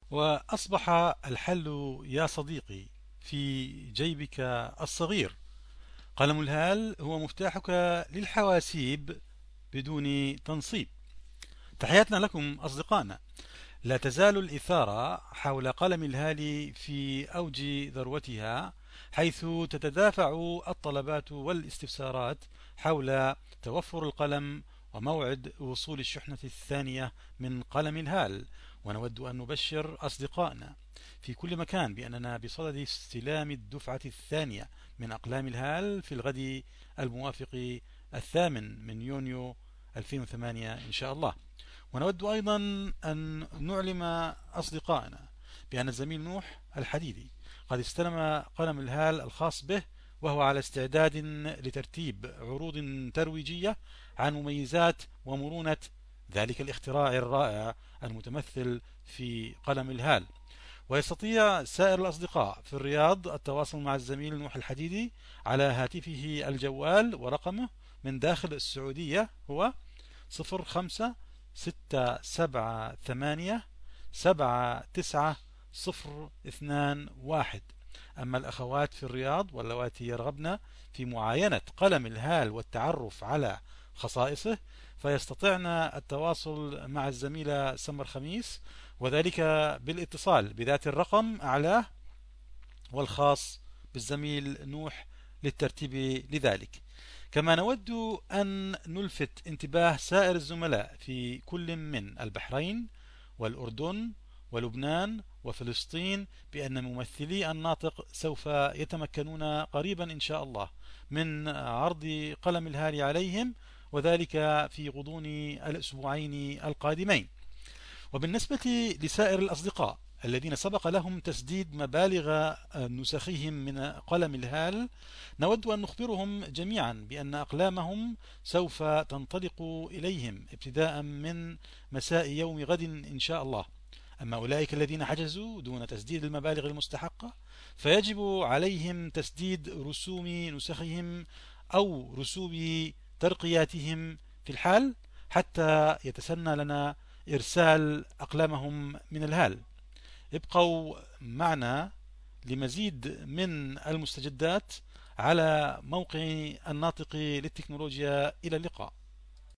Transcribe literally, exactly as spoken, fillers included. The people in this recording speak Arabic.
وأصبح الحل يا صديقي في جيبك الصغير. قلم الهال هو مفتاحك للحواسيب بدون تنصيب. تحياتنا لكم أصدقائنا. لا تزال الإثارة حول قلم الهال في أوج ذروتها، حيث تتدافع الطلبات والاستفسارات حول توفر القلم وموعد وصول الشحنة الثانية من قلم الهال. ونود أن نبشر أصدقائنا في كل مكان بأننا بصدد استلام الدفعة الثانية من أقلام الهال في الغد الموافق الثامن من يونيو ألفين وثمانية إن شاء الله. ونود أيضا أن نعلم أصدقائنا بأن الزميل نوح الحديدي قد استلم قلم الهال الخاص به، وهو على استعداد لترتيب عروض ترويجية عن مميزات ومرونة ذلك الاختراع الرائع المتمثل في قلم الهال. ويستطيع سائر الأصدقاء في الرياض التواصل مع الزميل نوح الحديدي على هاتفه الجوال، ورقمه من داخل السعودية هو صفر خمسة ستة سبعة ثمانية سبعة تسعة صفر اثنان واحد. أما الأخوات في الرياض واللواتي يرغبن في معاينة قلم الهال والتعرف على خصائصه فيستطعن التواصل مع الزميلة سمر خميس، وذلك بالاتصال بذات الرقم أعلاه والخاص بالزميل نوح للترتيب لذلك. كما نود أن نلفت انتباه سائر الزملاء في كل من البحرين والأردن ولبنان وفلسطين بأن ممثلي الناطق سوف يتمكنون قريبا إن شاء الله من عرض قلم الهال عليهم، وذلك في غضون الأسبوعين القادمين. وبالنسبة لسائر الأصدقاء الذين سبق لهم تسديد مبالغ نسخهم من قلم الهال، نود أن نخبرهم جميعا بأن أقلامهم سوف تنطلق إليهم ابتداء من مساء يوم غد إن شاء الله. أما أولئك الذين حجزوا دون تسديد المبالغ المستحقة فيجب عليهم تسديد رسوم نسخهم أو رسوم ترقياتهم في الحال حتى يتسنى لنا إرسال أقلامهم من الهال. ابقوا معنا لمزيد من المستجدات على موقع الناطق للتكنولوجيا. إلى اللقاء.